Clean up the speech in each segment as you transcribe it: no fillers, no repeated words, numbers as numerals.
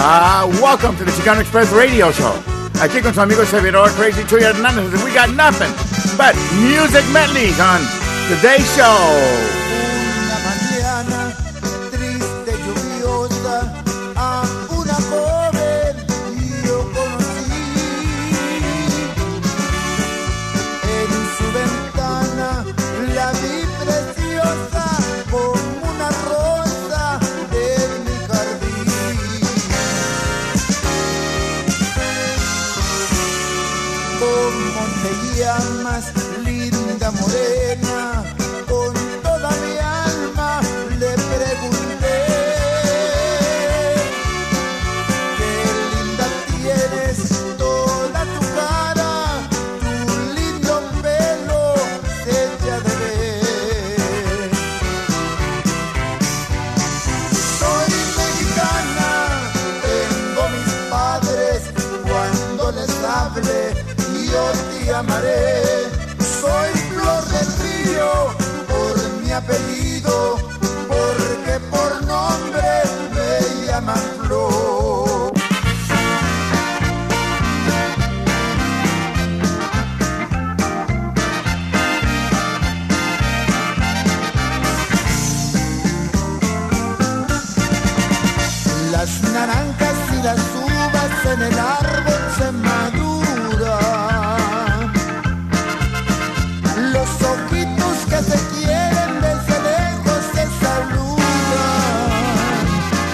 Welcome to the Chicano Express Radio Show. Aquí con su amigo servidor Crazy Chuy Hernández. We got nothing but music medleys on today's show. Una mañana triste, lluviosa, a una joven yo conocí. En su ventana la vi preciosa como una rosa de mi jardín. ¿Cómo te llamas, linda morena? Con toda mi alma le pregunté. Qué linda tienes toda tu cara, tu lindo pelo se echa de ver. Soy mexicana, tengo mis padres, cuando les hable yo te amaré. Soy flor del río por mi apellido, porque por nombre me llaman Flor. Las naranjas y las uvas en el árbol se maduran. Los ojitos que se quieren desde lejos se saludan.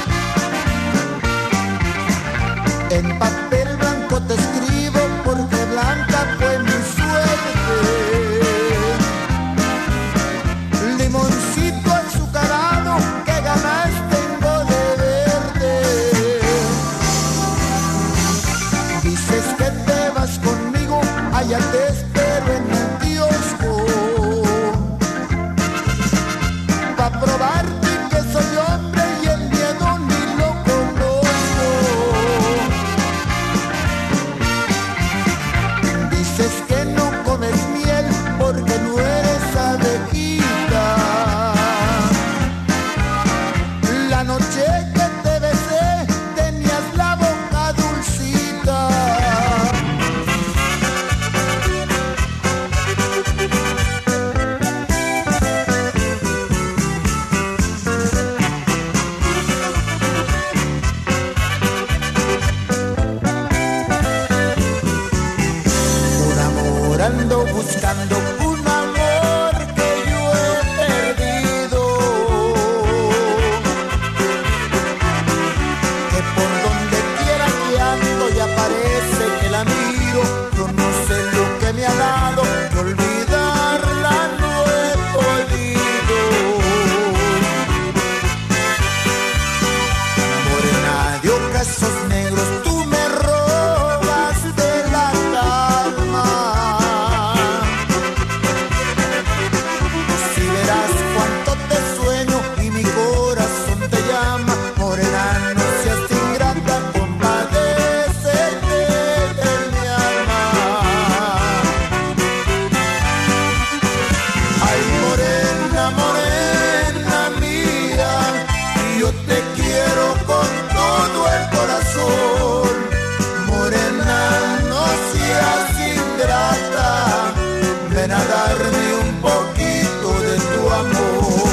En papel blanco te escribo porque blanca fue mi suerte. Limoncito azucarado, que ganas tengo de verte. Dices que te vas conmigo, allá te espero en el kiosco, pa' probarte que soy hombre y el miedo ni lo conozco. Dices que no comes miel porque no eres abejita. La noche que te besé tenías la boca dulcita. Ando buscando un amor que yo he perdido, que por donde quiera que ando y aparece que la miro. Yo no sé lo que me ha dado, que olvidarla no he podido. Morena de ocasos negros, tú me robas de la calma. Cuánto te sueño y mi corazón te llama. Morena, no seas ingrata, compadécete de mi alma. Ay, morena, morena mía, yo te quiero con todo el corazón. Morena, no seas ingrata, ven a darme un poquito de tu amor.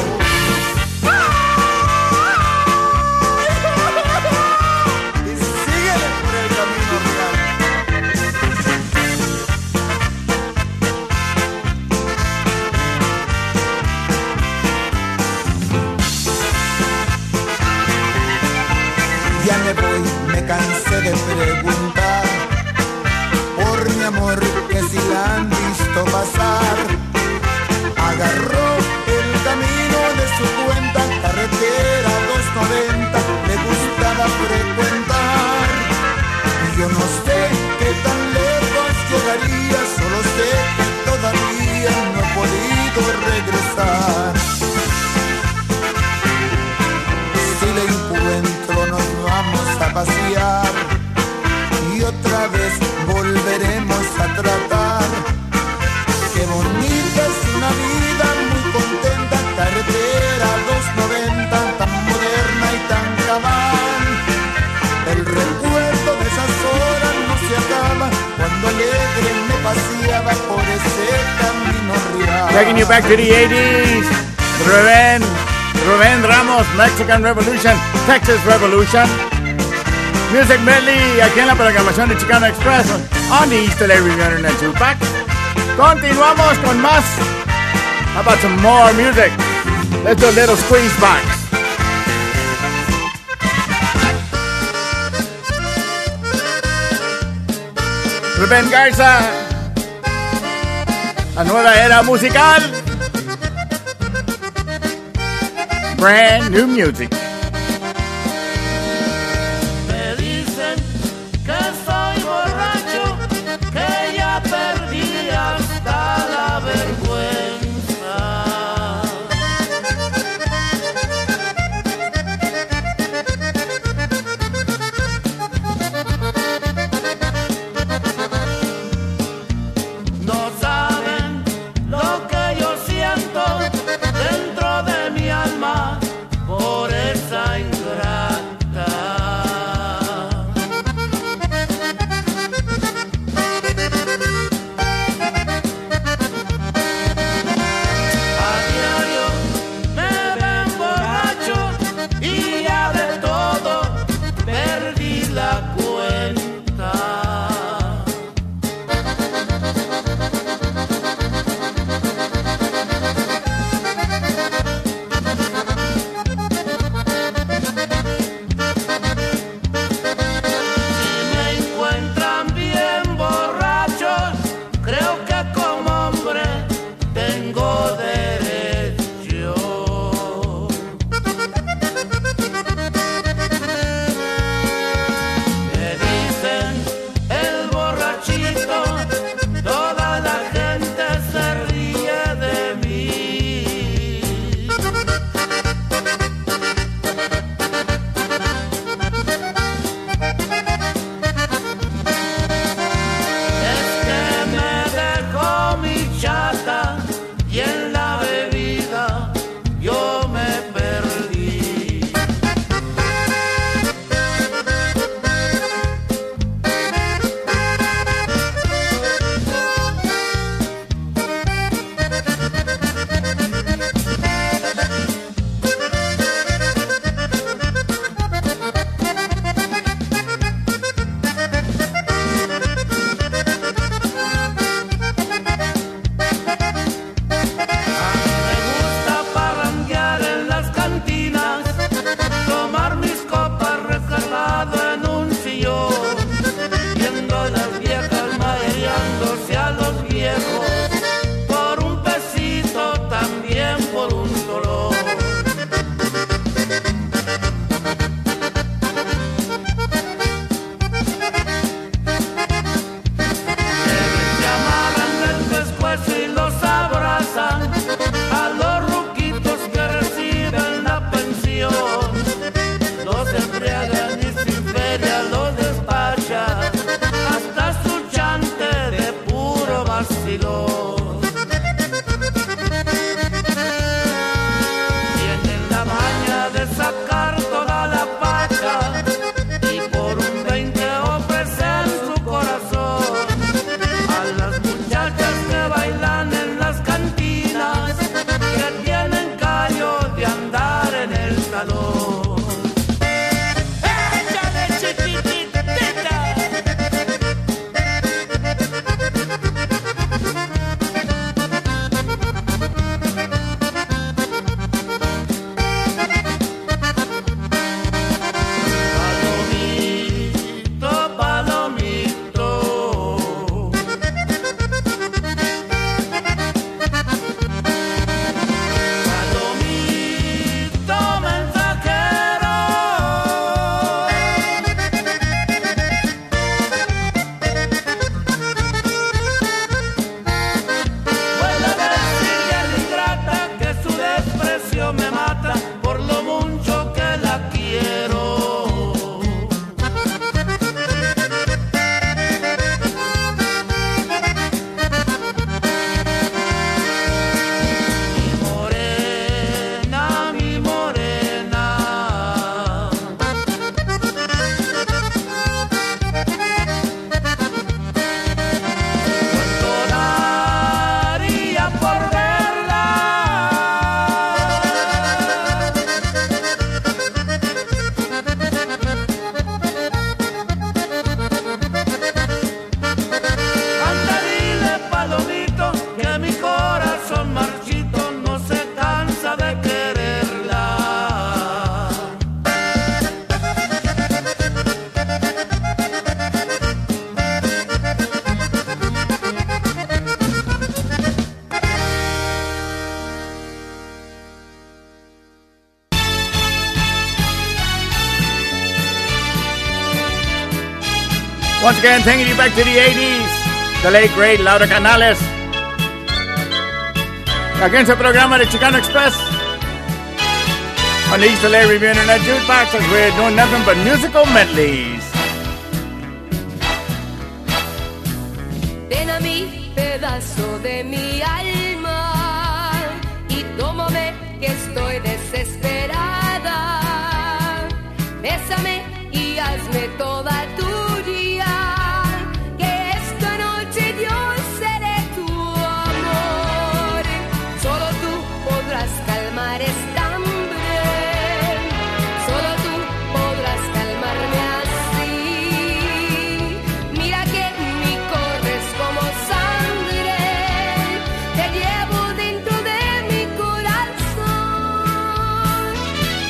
Y síguele por el camino real. Ya me voy, me cansé de preguntar por mi amor, que si la han visto pasar. Agarró el camino de su cuenta, carretera 290, le gustaba frecuentar. Yo no sé qué tan lejos llegaría, solo sé que todavía no he podido regresar. Si le encuentro nos vamos a pasear y otra vez volveremos a tratar. Qué bonita es una vida muy contenta, carretera 290, tan moderna y tan cabal. El Taking you back to the 80s. Rubén Ramos, Mexican Revolution, Texas Revolution. Music Medley aquí en la programación de Chicano Express on the East LA Review Internet Jukebox. Continuamos con más. How about some more music? Let's do a little squeeze box. Rubén Garza, la nueva era musical. Brand new music. Me dicen que soy borracho, que ya perdí hasta la vergüenza. No saben lo que yo siento dentro de mi alma, por eso Once again, taking you back to the 80s. The late, great Laura Canales. Aquí en su programa de Chicano Express. On the East LA Review Internet Jukebox, as we're doing nothing but musical medleys. Ven a mi pedazo de mi alma y tómame que estoy desesperada. Bésame y hazme toda tuya, que esta noche yo seré tu amor. Solo tú podrás calmar esta hambre, solo tú podrás calmarme así. Mira que mi corres como sangre, te llevo dentro de mi corazón.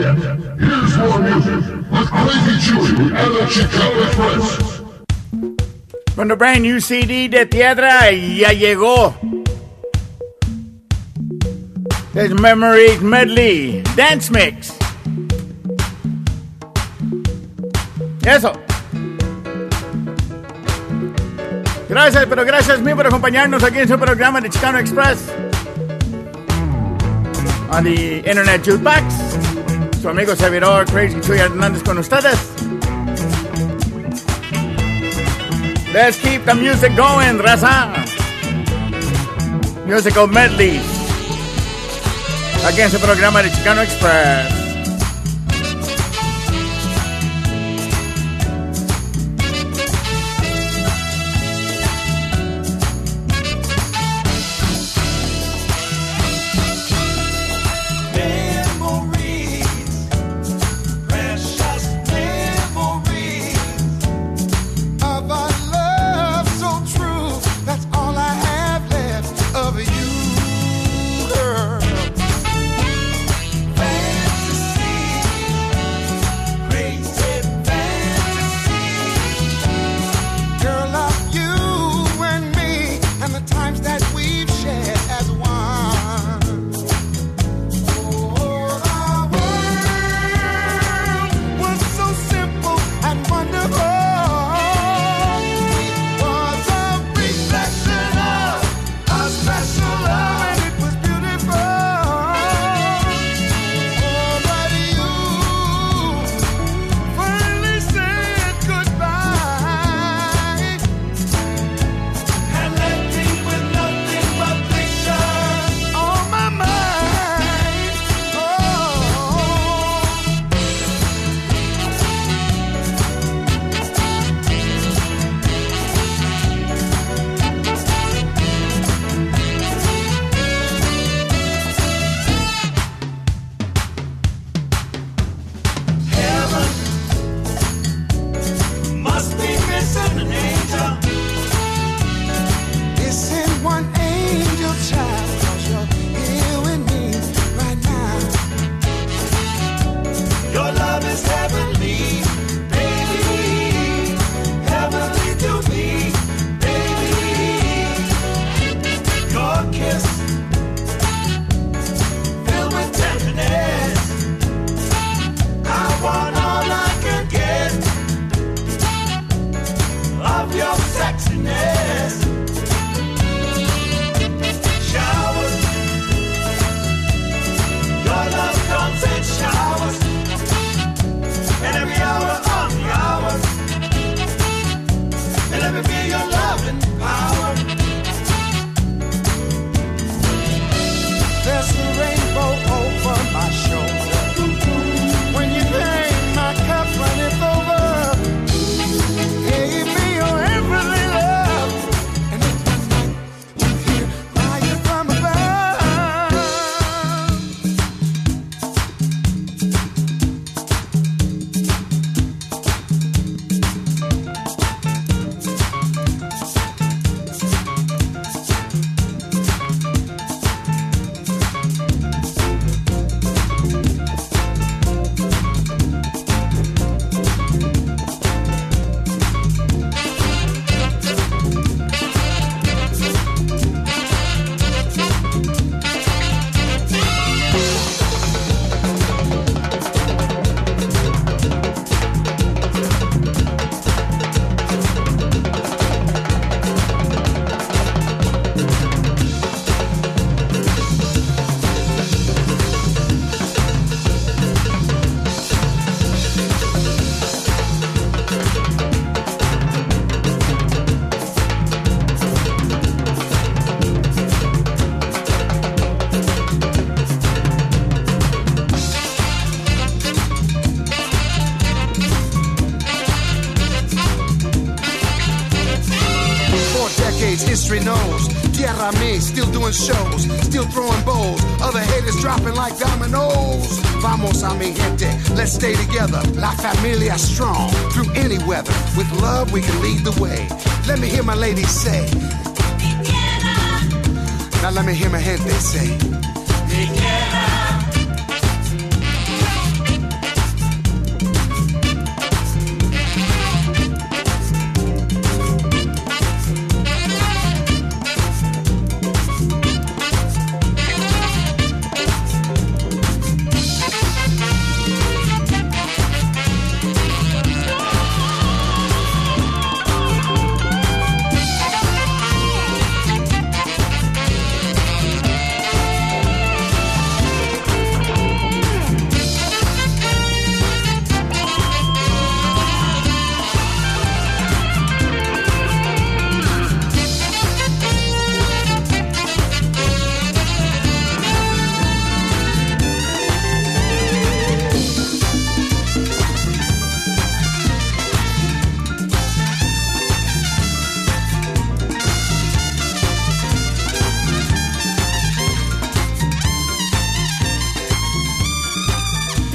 Here's more music with Crazy Chewy and the Chicano Express. Con the brand new CD de Tierra, ya llegó. There's Memories Medley Dance Mix. Eso. Gracias, pero gracias mil por acompañarnos aquí en su programa de Chicano Express. On the Internet Jukebox. Su amigo servidor Crazy Chuy Hernández con ustedes. Let's keep the music going, raza. Musical medley. Aquí en su programa de Chicano Express. History knows. Tierra me, still doing shows, still throwing bowls. Other haters dropping like dominoes. Vamos a mi gente, let's stay together. La familia strong, through any weather. With love we can lead the way. Let me hear my ladies say. Mi tierra. Now let me hear my gente say. Mi tierra.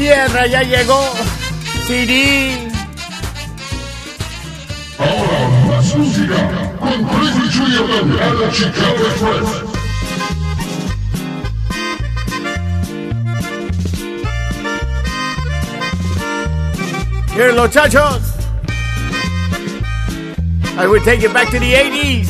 tierra ya llegó. CD. Ahora más música con Crazy Chuy a la Chicago Express. Here, los chachos. I will take it back to the 80s.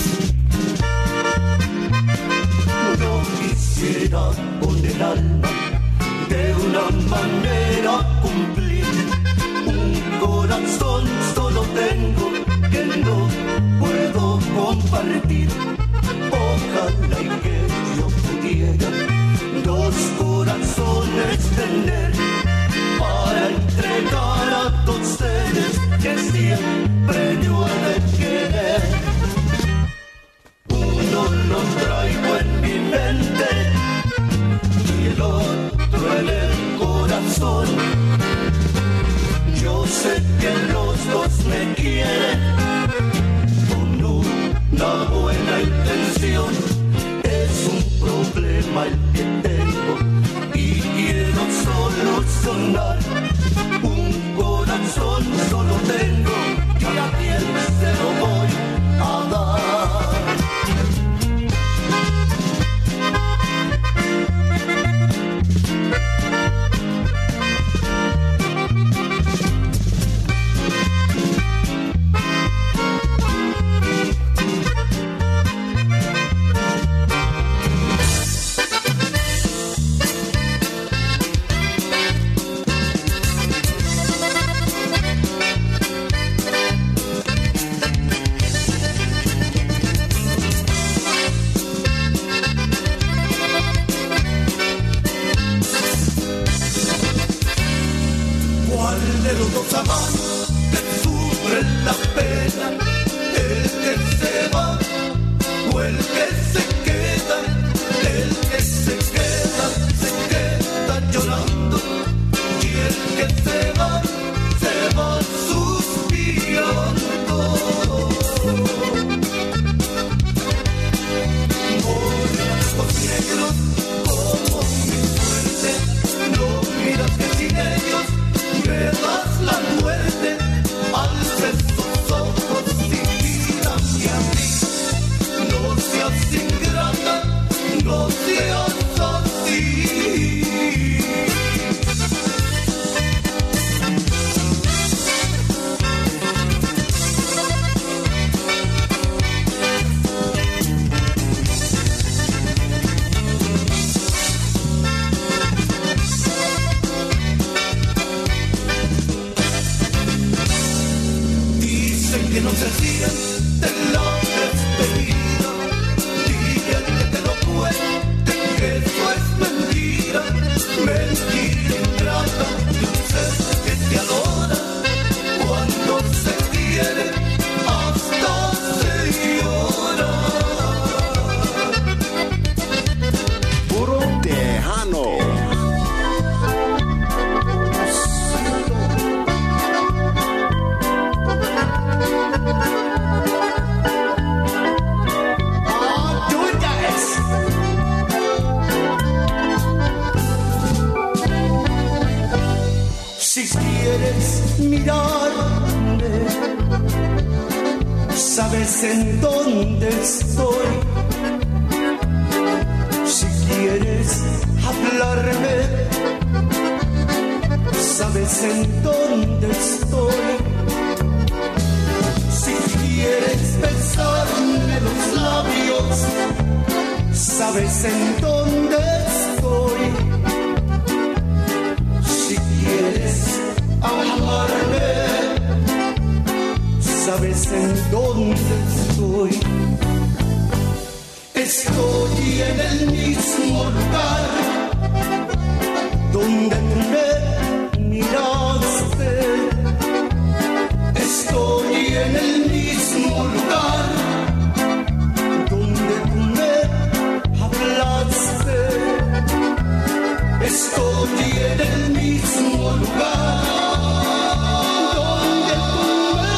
No quisiera con el alma de una manera cumplir un corazón solo tengo que no puedo compartir. Ojalá y que yo pudiera dos corazones tener para entregar a dos seres que siempre yo he de querer. Uno lo traigo en mi mente y el otro en el corazón. Yo sé que los dos me quieren con una buena intención. Es un problema el que tengo y quiero solucionar. Un corazón solo tengo y a quien se lo voy a dar. sabes en dónde estoy. Si quieres hablarme, sabes en dónde estoy. Si quieres besarme los labios, sabes en dónde estoy. Si quieres amarme, sabes en dónde estoy. Estoy en el mismo lugar donde tú me miraste. Estoy en el mismo lugar donde tú me hablaste. Estoy en el mismo lugar donde tú me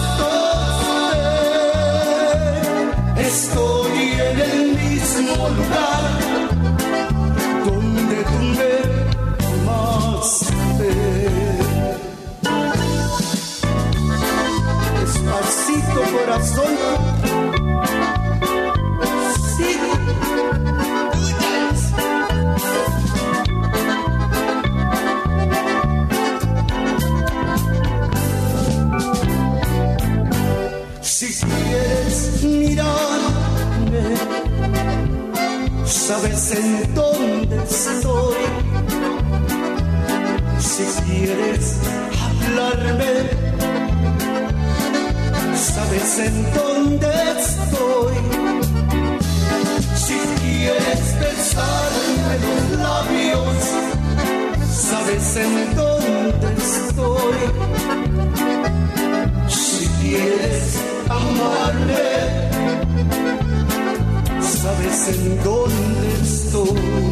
besaste. Estoy en el mismo lugar donde tú me amaste. corazón. Sí, si quieres mirarme, sabes en dónde estoy. Si quieres hablarme, sabes en dónde estoy. Si quieres besarme los labios, sabes en dónde estoy. Si quieres amarme, sabes en dónde estoy.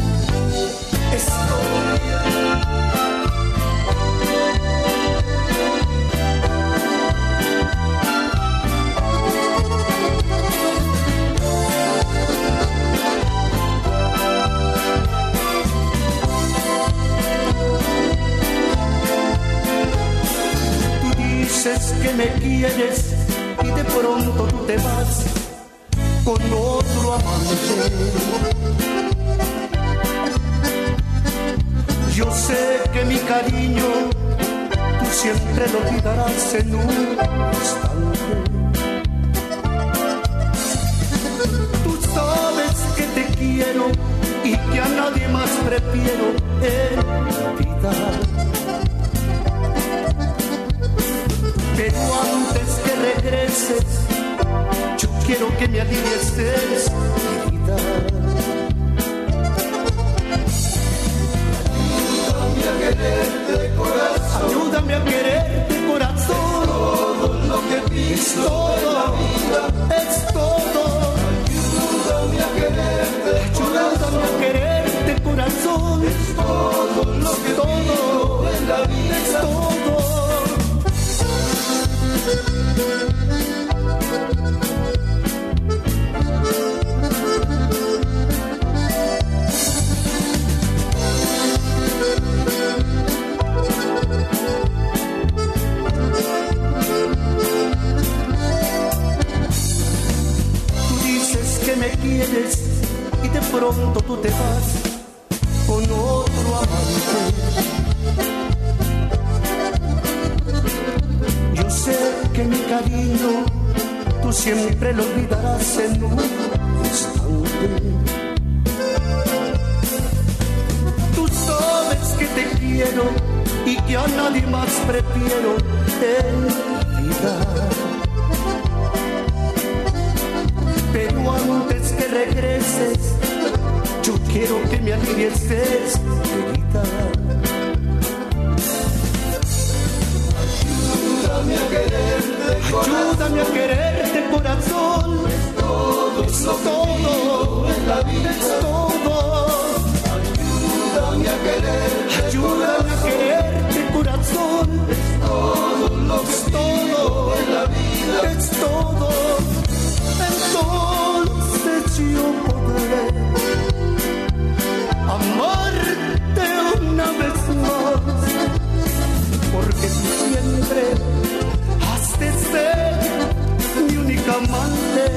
Tú dices que me quieres y de pronto tú te vas con otro amante. Yo sé que mi cariño tú siempre lo olvidarás en un instante. Tú sabes que te quiero y que a nadie más prefiero en mi vida. Pero antes que regreses, yo quiero que me alivies mi vida. Ayúdame a quererte, corazón. Todo lo que pides, todo es todo. Ayúdame a quererte, corazón. Es todo lo que pido en la vida, es todo. Me quieres y de pronto tú te vas con otro amante. Yo sé que mi cariño tú siempre lo olvidarás en un instante. Tú sabes que te quiero y que a nadie más prefiero en mi vida. Pero antes que regreses, yo quiero que me alivies, querida. Ayúdame a quererte, corazón. Es todo, es todo en la vida, es todo. Ayúdame a quererte, corazón. Es todo lo que es todo en la vida, es todo. Entonces yo podré amarte una vez más, porque tú siempre has de ser mi única amante.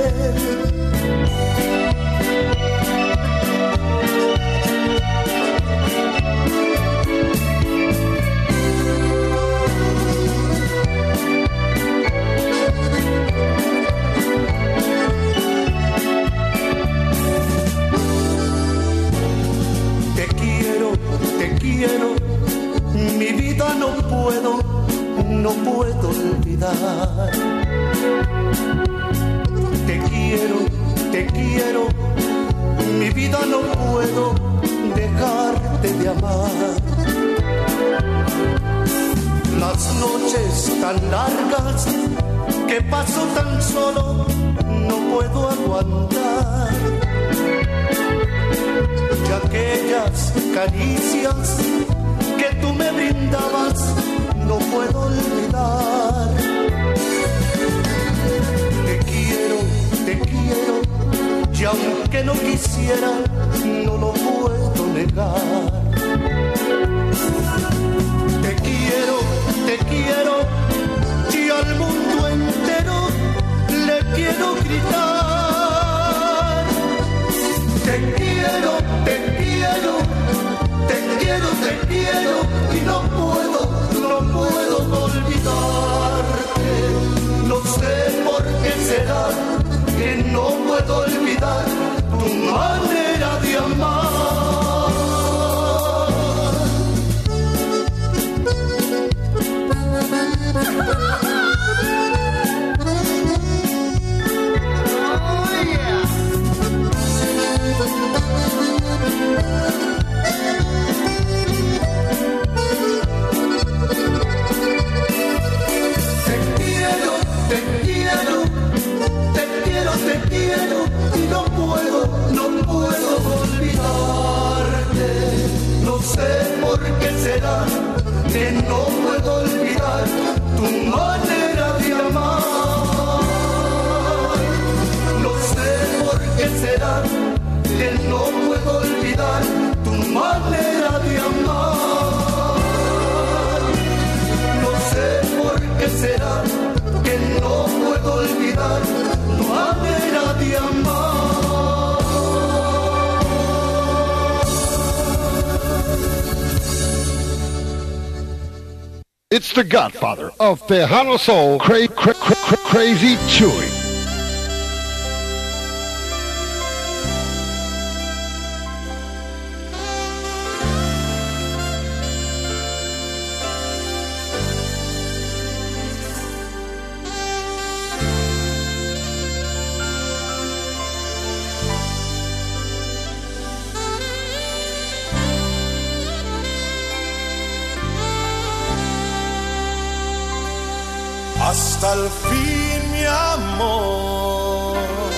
Te quiero, mi vida no puedo olvidar. Te quiero, mi vida no puedo dejarte de amar. Las noches tan largas que paso tan solo no puedo aguantar. Y aquellas caricias que tú me brindabas no puedo olvidar. Te quiero, y aunque no quisiera, no lo puedo negar. Te quiero, y al mundo entero quiero gritar. Te quiero, te quiero, te quiero, te quiero y no puedo olvidarte. No sé por qué será que no puedo olvidar tu manera de amar. Te quiero y no puedo olvidarte. No sé por qué será que no puedo olvidar tu manera de amar. No sé por qué será que no puedo olvidar tu manera de amar. No sé por qué será que no puedo olvidar tu manera de amar. It's the godfather of Tejano Soul, Crazy Chewy. Hasta el fin, mi amor,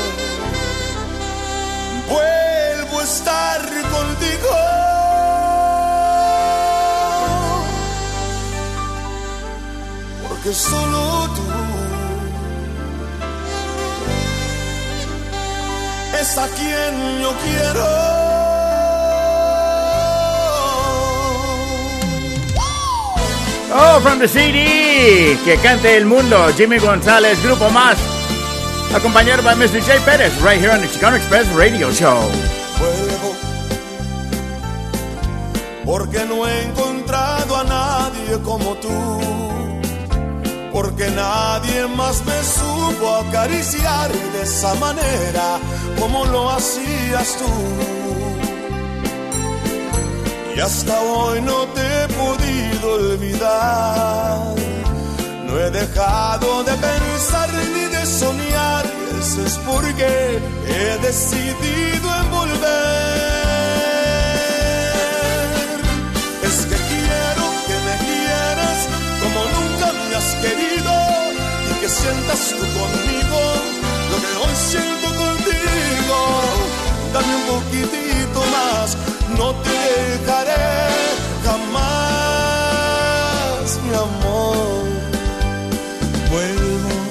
vuelvo a estar contigo. Porque solo tú es a quien yo quiero. Oh, from the CD, que cante el mundo, Jimmy González, Grupo Más, acompañado by Mr. Jay Pérez, right here on the Chicano Express Radio Show. Vuelvo, porque no he encontrado a nadie como tú, porque nadie más me supo acariciar de esa manera como lo hacías tú. Y hasta hoy no te he podido olvidar. No he dejado de pensar ni de soñar. Eso es porque he decidido envolver. Es que quiero que me quieras como nunca me has querido y que sientas tú conmigo lo que hoy siento contigo. Dame un poquitito más. No te dejaré jamás, mi amor. Vuelvo,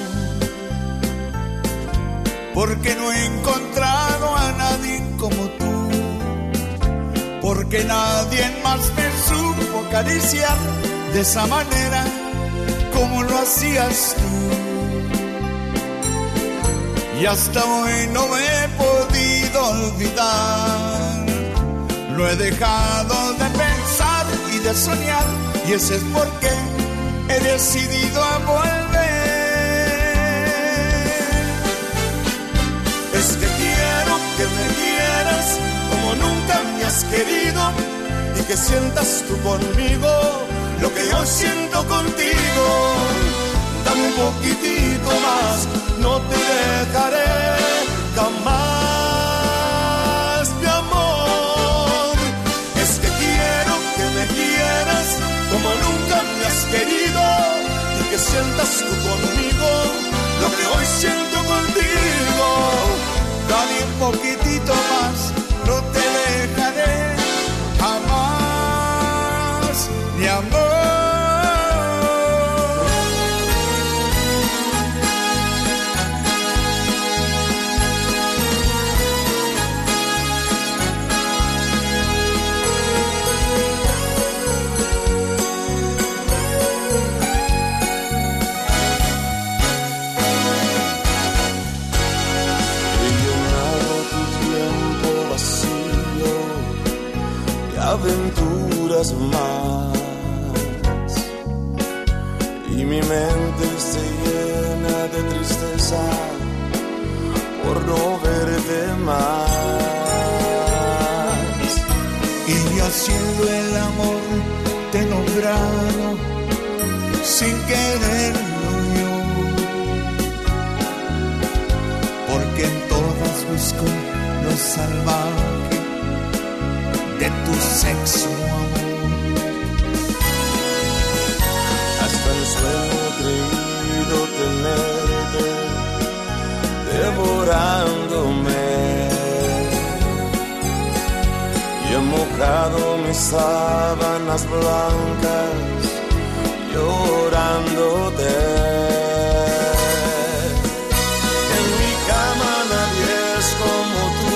porque no he encontrado a nadie como tú, porque nadie más me supo acariciar de esa manera como lo hacías tú. Y hasta hoy no me he podido olvidar. Lo he dejado de pensar y de soñar, y ese es porque he decidido a volver. Es que quiero que me quieras como nunca me has querido y que sientas tú conmigo lo que yo siento contigo. Dame un poquitito más, no te dejaré jamás, mi amor. Es que quiero que me quieras como nunca me has querido y que sientas tú conmigo lo que hoy siento contigo. Dame un poquitito más, no te dejaré jamás, mi amor. vez más y mi mente se llena de tristeza por no verte más. Y haciendo el amor te he nombrado sin quererlo yo, porque en todas busco lo salvaje de tu sexo, amor. Hasta el sueño he creído tenerte devorándome y he mojado mis sábanas blancas llorándote. En mi cama nadie es como tú.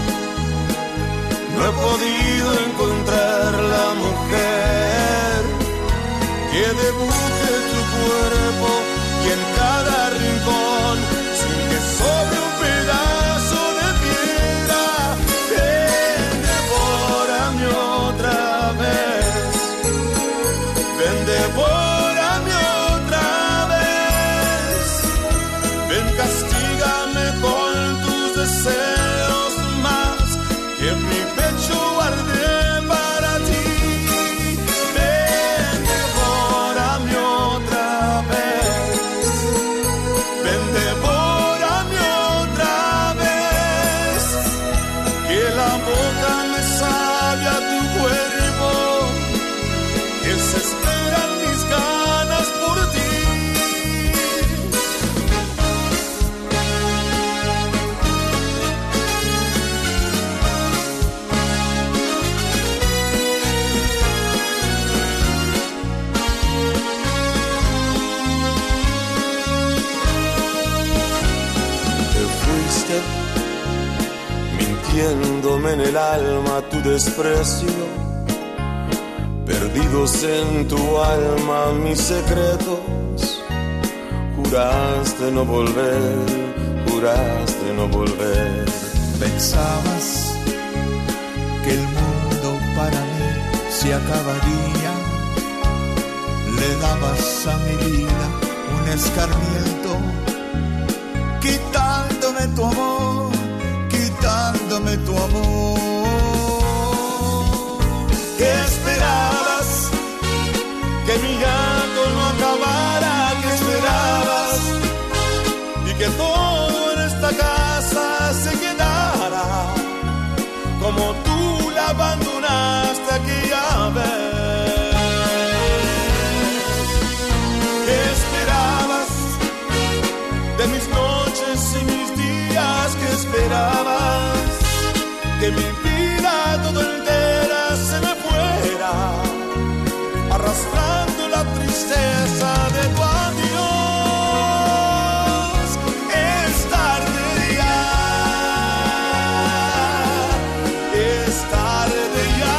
No he podido encontrar la mujer que dibuje tu cuerpo y en cada rincón, sin que sobre un pedazo de piedra, ven, devórame otra vez. Ven, devórame otra vez. Ven, castígame con tus deseos más, que mi pecho arde para ti. Ven, devórame otra vez. Ven, devórame otra vez. Que la boca me sabe a tu cuerpo, que se esperan mis ganas por ti. Te fuiste mintiéndome en el alma tu desprecio, perdidos en tu alma mis secretos. Juraste no volver, juraste no volver. Pensabas que el mundo para mí se acabaría, le dabas a mi vida un escarmiento, quitándome tu amor, quitándome tu amor. ¿Qué esperabas? Que mi llanto no acabara. ¿Qué esperabas? Y que todo en esta casa se quedara como tú la abandonaste aquella vez. ¿Qué esperabas de mis noches y mis días? ¿Qué esperabas? Que mi vida toda entera se me fuera, arrastrando la tristeza de tu adiós. Es tarde ya, es tarde ya.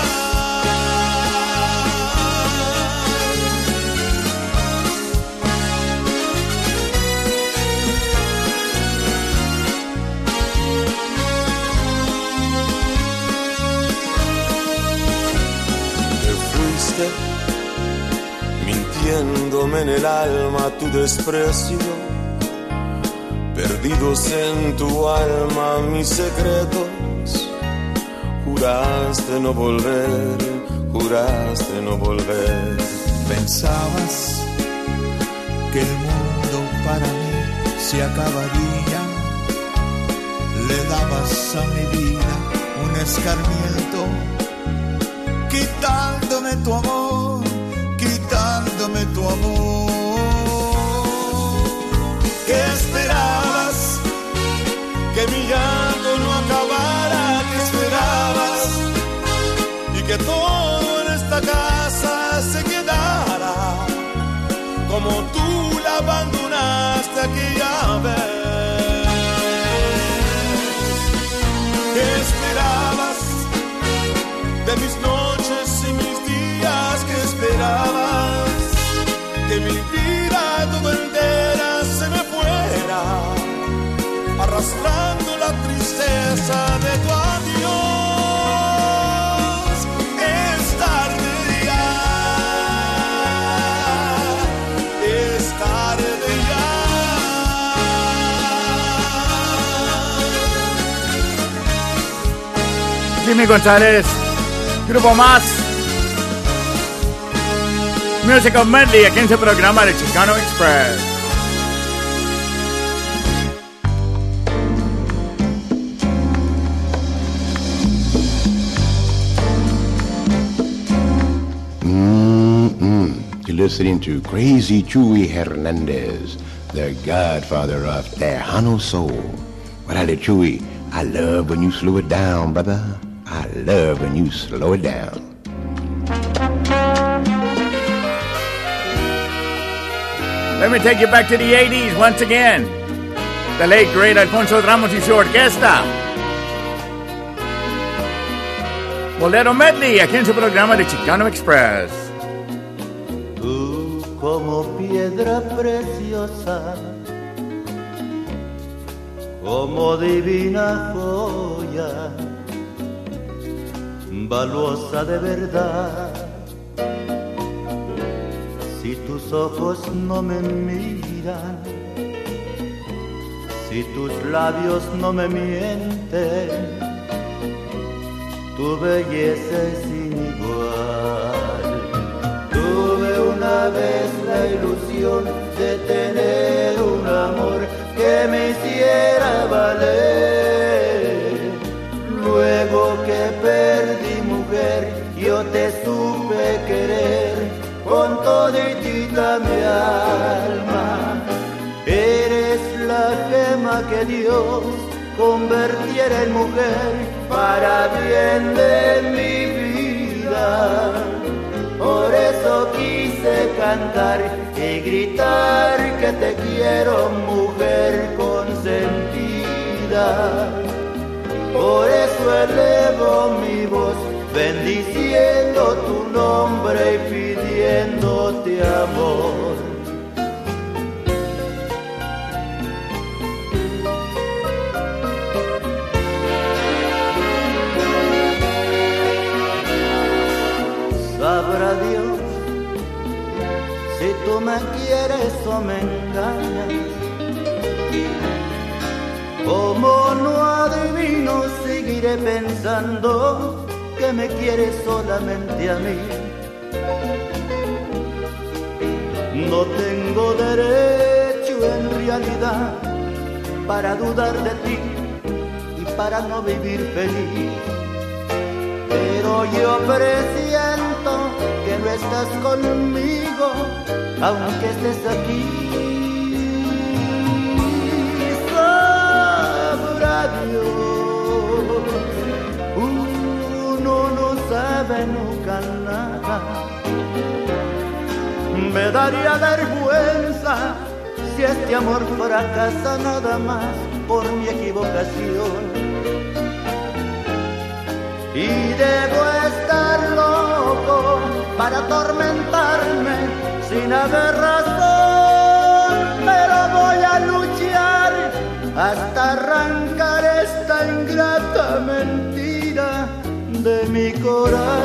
Mintiéndome en el alma tu desprecio, perdidos en tu alma mis secretos. Juraste no volver, juraste no volver. Pensabas que el mundo para mí se acabaría, le dabas a mi vida un escarmiento, quitándome tu amor, quitándome tu amor. ¿Qué esperabas? Que mi llanto no acabara. ¿Qué esperabas? Y que todo en esta casa se quedara como tú la abandonaste aquella vez. ¿Qué esperabas de mis noches y mis días? ¿Qué esperabas? Que mi vida toda entera se me fuera, arrastrando la tristeza de tu adiós. Es tarde Jimmy González, Grupo Más, Musical Medley, aquí en su programa de Chicano Express. You're listening to Crazy Chuy Hernandez, the godfather of Tejano Soul. But I tell Chuy, I love when you slow it down, brother. I love when you slow it down. Let me take you back to the 80s once again. The late great Alfonso Ramos y su orquesta. Bolero Medley, aquí en su programa de Chicano Express. Tú como piedra preciosa, como divina joya, valuosa de verdad. Si tus ojos no me miran, si tus labios no me mienten, tu belleza es sin igual. Tuve una vez la ilusión de tener un amor que me hiciera valer. Luego que perdí mujer, yo te supe querer con toditita mi alma. Eres la gema que Dios convirtiera en mujer para bien de mi vida. Por eso quise cantar y gritar que te quiero, mujer consentida. Por eso elevo mi voz, bendiciendo tu nombre y pidiéndote amor. Sabrá Dios si tú me quieres o me engañas. Como no adivino, seguiré pensando que me quieres solamente a mí. No tengo derecho en realidad para dudar de ti y para no vivir feliz. Pero yo presiento que no estás conmigo, aunque estés aquí. Sabrá Dios, uno no sabe nunca nada. Me daría vergüenza si este amor fracasa nada más por mi equivocación. Y debo estar loco para atormentarme sin haber razón, pero voy a luchar hasta arrancar esta ingrata mentira de mi corazón.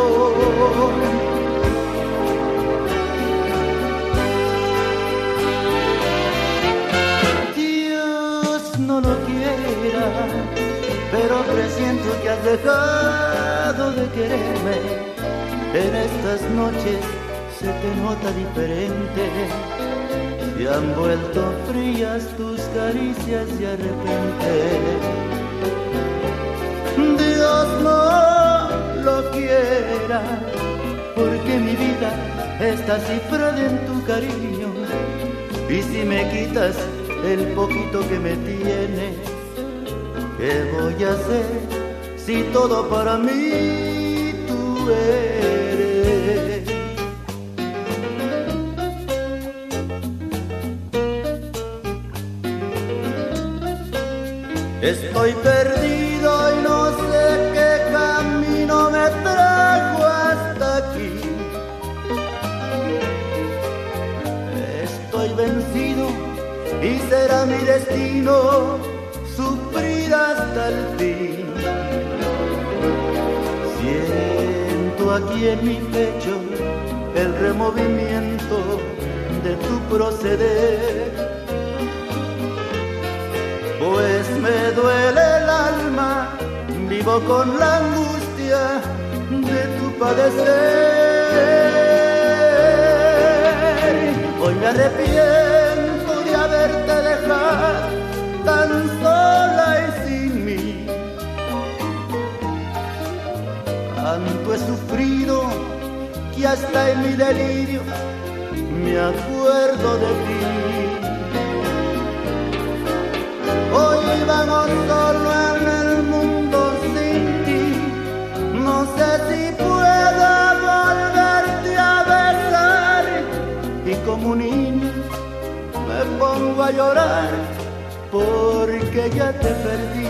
Dios no lo quiera, pero presiento que has dejado de quererme. En estas noches se te nota diferente. Se han vuelto frías tus caricias de repente. Dios no lo quiera, porque mi vida está cifrada en tu cariño. Y si me quitas el poquito que me tienes, ¿qué voy a hacer si todo para mí tú eres? Estoy perdido y no sé qué camino me trajo hasta aquí. Estoy vencido y será mi destino sufrir hasta el fin. Siento aquí en mi pecho el removimiento de tu proceder, pues me duele el alma vivo con la angustia de tu padecer. Hoy me arrepiento de haberte dejado tan sola y sin mí. Tanto he sufrido que hasta en mi delirio me acuerdo de ti. Hoy vago solo en el mundo sin ti. No sé si puedo volverte a besar. Y como un niño me pongo a llorar porque ya te perdí.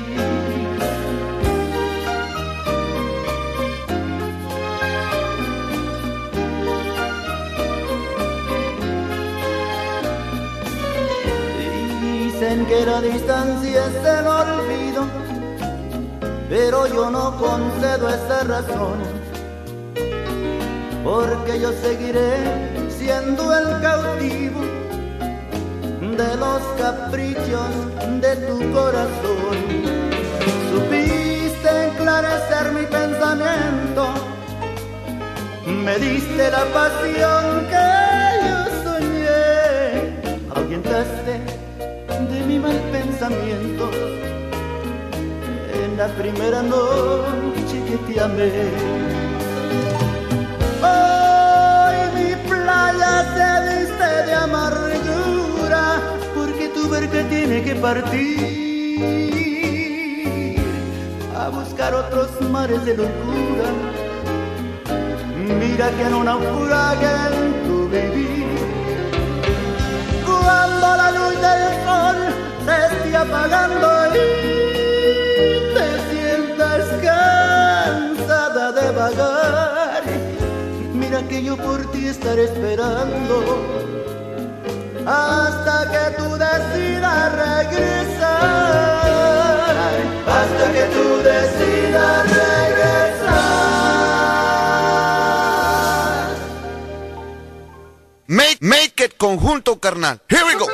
Dicen que la distancia es el olvido, pero yo no concedo esa razón, porque yo seguiré siendo el cautivo de los caprichos de tu corazón. Supiste enclarecer mi pensamiento, me diste la pasión que yo soñé, ahuyentaste de mi mal pensamiento en la primera noche que te amé. Hoy mi playa se viste de amargura porque tu barca tiene que partir a buscar otros mares de locura. Mira que no naufrague en tu vivir. Cuando la luz del sol se esté apagando y te sientas cansada de vagar, mira que yo por ti estaré esperando hasta que tú decidas regresar, hasta que tú decidas regresar. Make it conjunto, carnal. Here we go.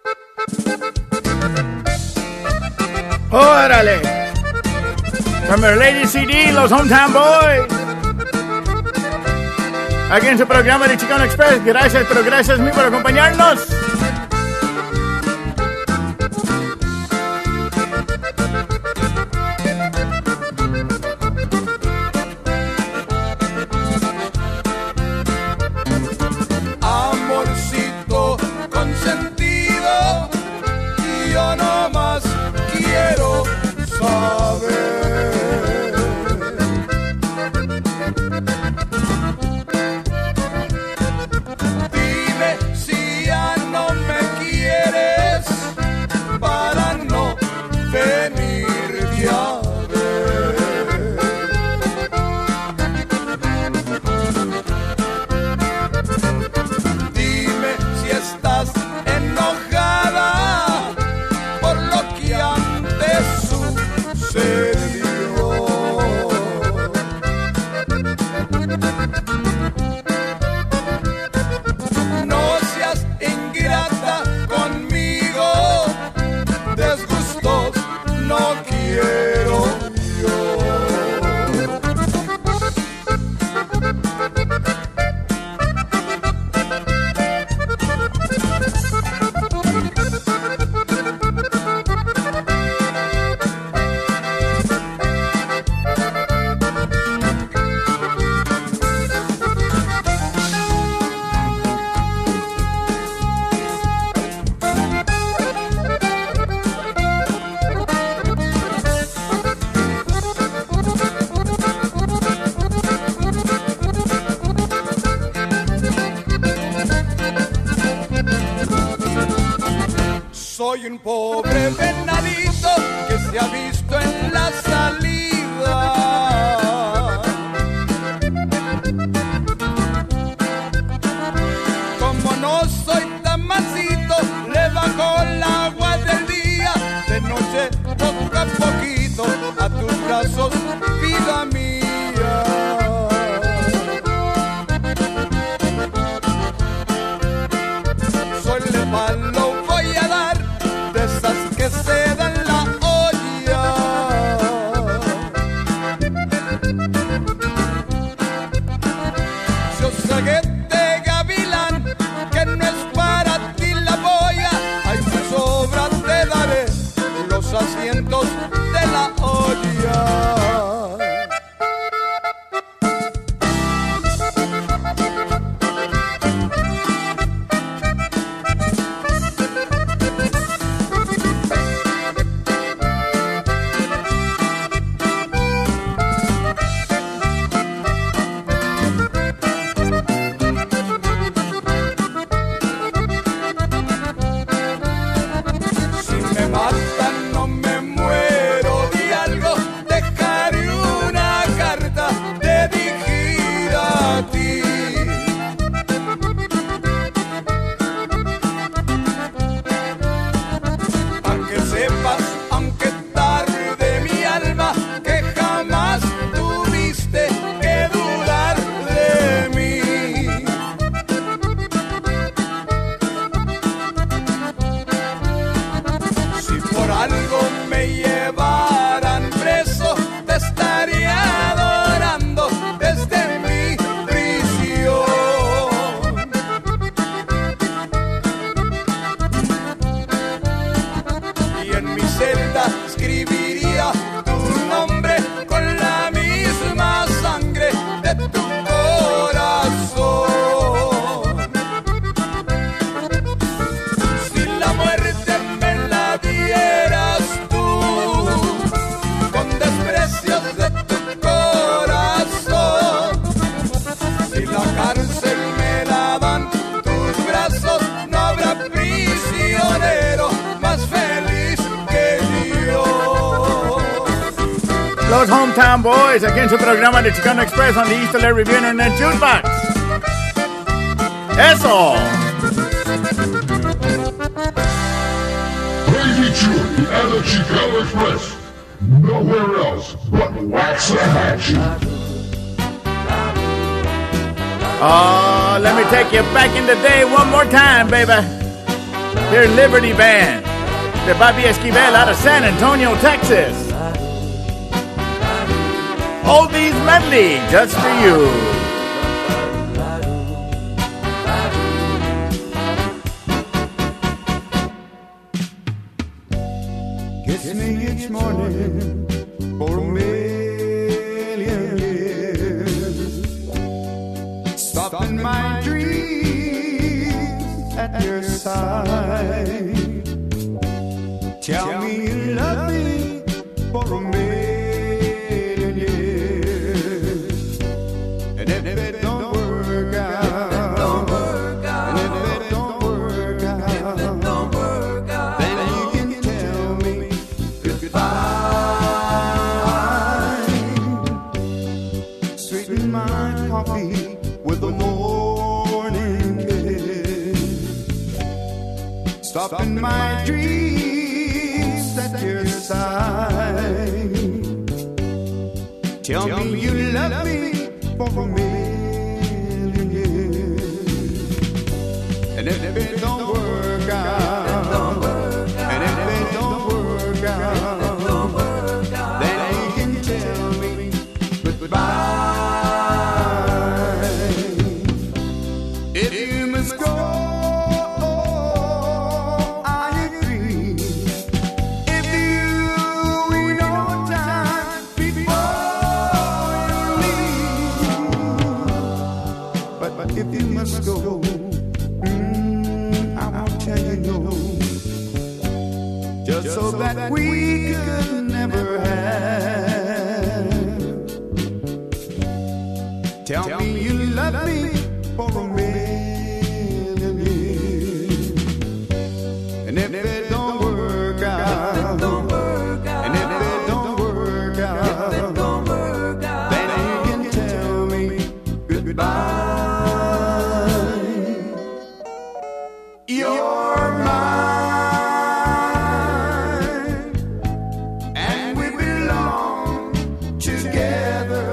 ¡Órale! From our Lady CD, los Hometown Boys. Aquí en su programa de Chicano Express. Gracias, pero gracias mil por acompañarnos. Amorcito consentido, yo no más quiero saber. Dime si ya no me quieres para no venir de a ver. Dime si estás enojada por lo que antes sucedió. No seas ingrata conmigo, desgustos no quiero yo. Soy un pobre venadito que se ha visto en la salida. Como no soy tan mansito, le bajo el agua del día, de noche poco a poquito a tus brazos, vida mía. Soy le palo voy a dar de esas que se dan la olla. Los Hometown Boys, aquí en su programa de Chicano Express on the East LA Review Internet Jukebox. ¡Eso! Crazy Chewy and the Chicano Express. Nowhere else but Waxahachie. Oh, let me take you back in the day one more time, baby. Here's Liberty Band, de Bobby Esquivel out of San Antonio, Texas. Oldies medley, just for you. Kiss me each morning for a million years. Stop in my dreams at your side. Tell me you love me for a million years. And if it don't work out, and if it don't work out, then you can tell me goodbye. Sweeten my coffee with a morning kiss. Stop in my dreams at your side. Tell me you love me for a million years. And if it don't work out, and if it don't work out, then you can tell me goodbye. If you must go, I agree. If you ain't no time before you leave, but if you must go, I won't tell you no, just so that we could never have. Tell me you love me for a million years. And if it don't work out, and if it don't work out, then you can tell me goodbye. You're mine, and we belong together.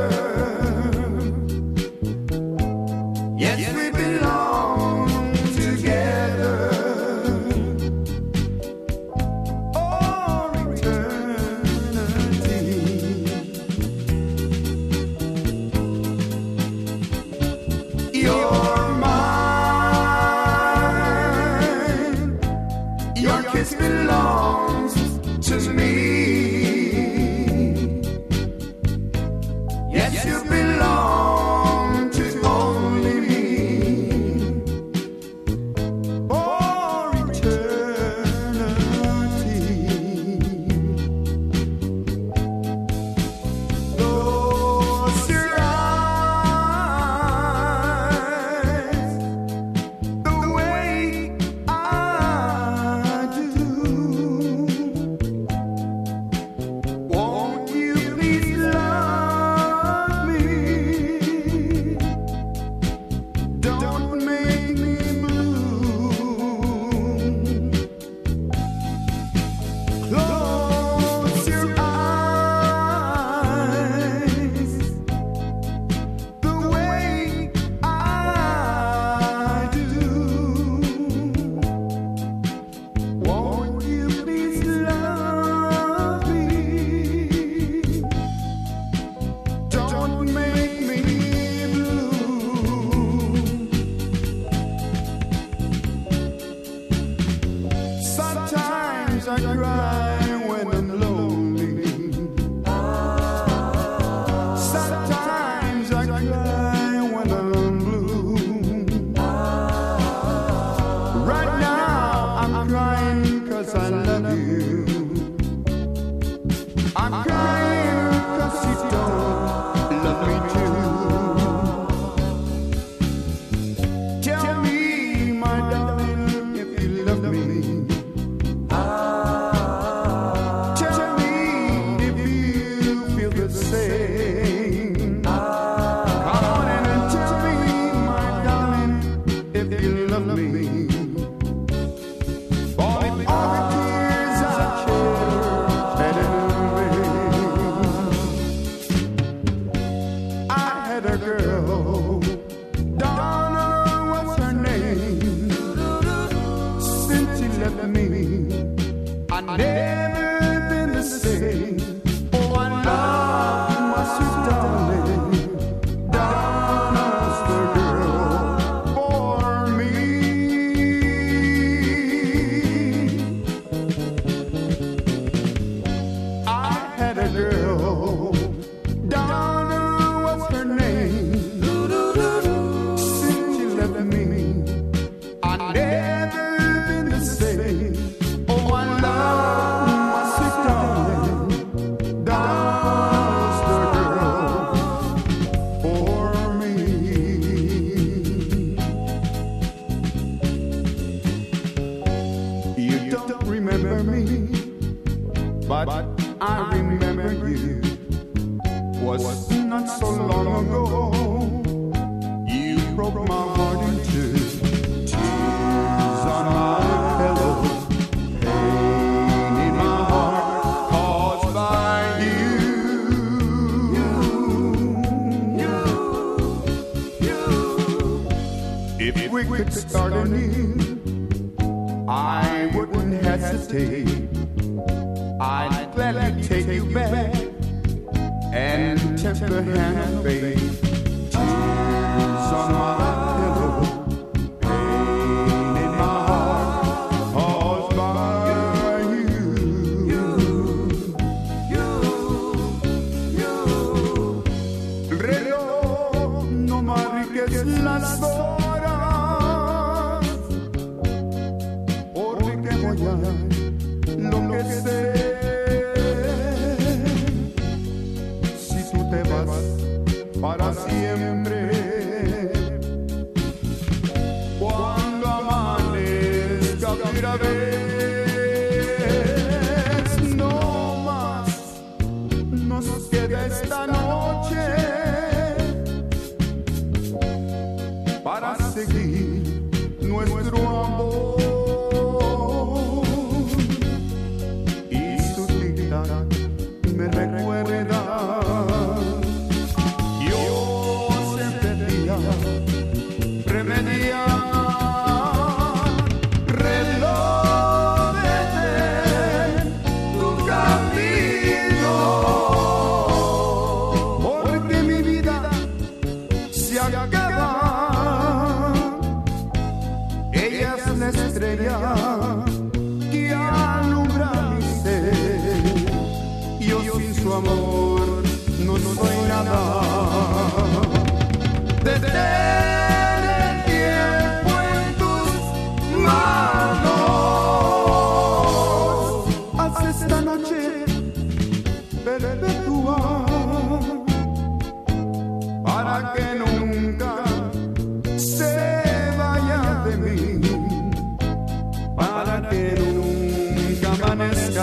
Yes, we belong together. Oh, eternity. You're mine. Your kiss belongs to me. Yes, you belong to only me. For eternity. Close your eyes the way I do. Won't you please love me? Don't make me blue. Close your eyes the way I do. Won't you please love me? Don't make me blue. Sometimes I cry when I'm lonely. Sometimes I cry when I'm blue. Right now I'm crying 'cause I love you. I'm crying 'cause you don't love me too. Tell me, my darling, if you love me. Tell me if you feel the girl. Donna was her name. Since she left me, I've never been the same. Oh, I love my sick darling. Donna's the girl for me. You don't remember me, but I remember you. Was not so long ago. You broke my heart in two. Tears on my pillow, pain in my heart caused by you. If we could start anew, I wouldn't hesitate. I'd gladly take you back and take the hand of faith. Tears on my pillow, pain in my heart caused by you. El reloj no marques las horas, porque voy a enloquecer. Para siempre, cuando amanezca otra vez, no más nos queda esta noche para seguir nuestro amor. Y su tic-tac me recuerda. Que alumbra mi ser. Yo sin su amor no soy nada. Detén el tiempo en tus manos. Haz esta noche perpetua para que nunca se vaya de mí. Para que nunca amanezca,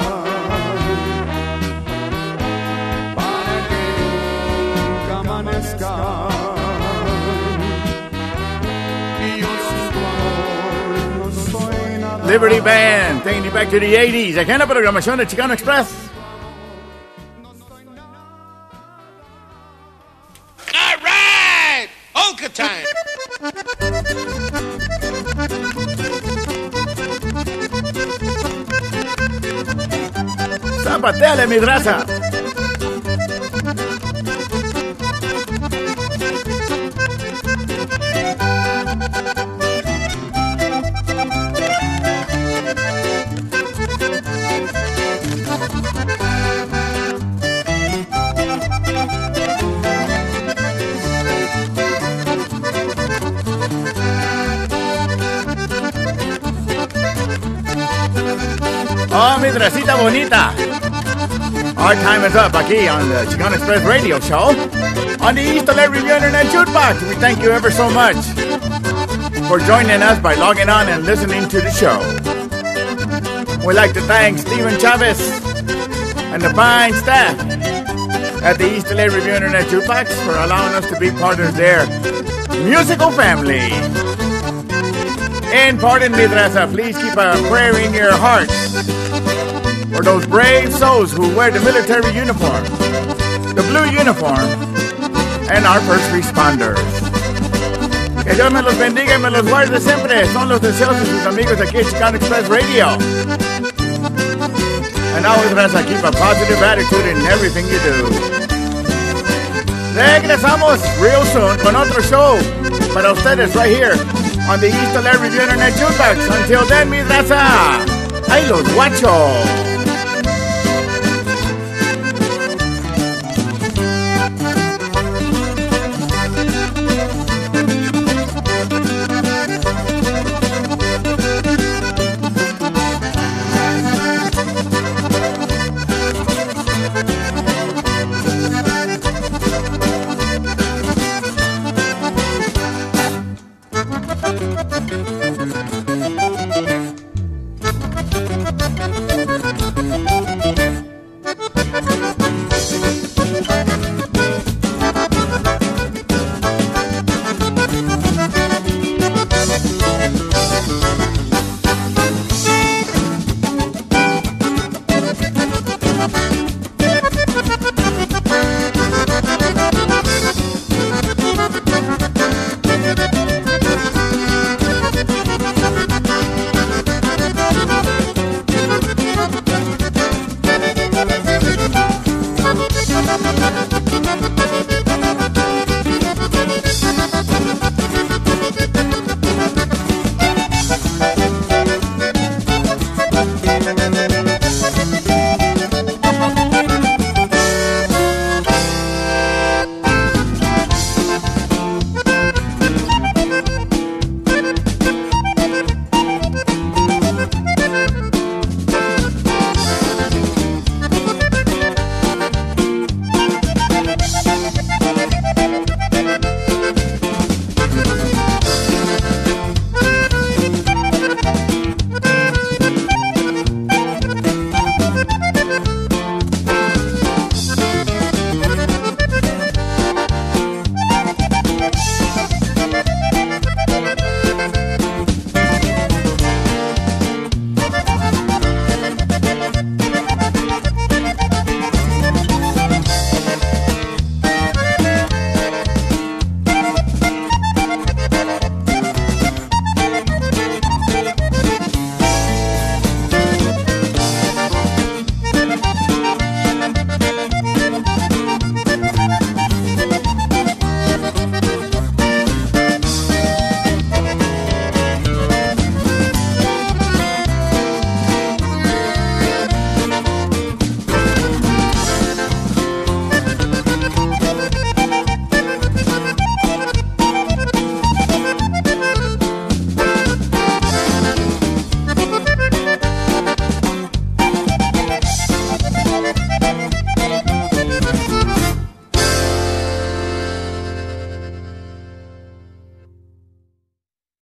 para que nunca amanezca, y yo sin tu amor no soy nada. Liberty Band, taking you back to the 80s. Aquí en la programación de Chicano Express. All right, Oka time. Zapateale, mi raza. Oh, mi dracita bonita. Our time is up aquí on the Chicano Express Radio Show on the East LA Review Internet Jukebox. We thank you ever so much for joining us by logging on and listening to the show. We'd like to thank Steven Chavez and the fine staff at the East LA Review Internet Jukebox for allowing us to be part of their musical family. And pardon me, Raza, please keep a prayer in your hearts for those brave souls who wear the military uniform, the blue uniform, and our first responders. Que Dios me los bendiga y me los guarde siempre. Son los deseos de sus amigos aquí en Chicano Express Radio. And always, Raza, keep a positive attitude in everything you do. Regresamos real soon con otro show para ustedes right here on the East LA Review Internet Jukebox. Until then, mi raza, ahí los guachos.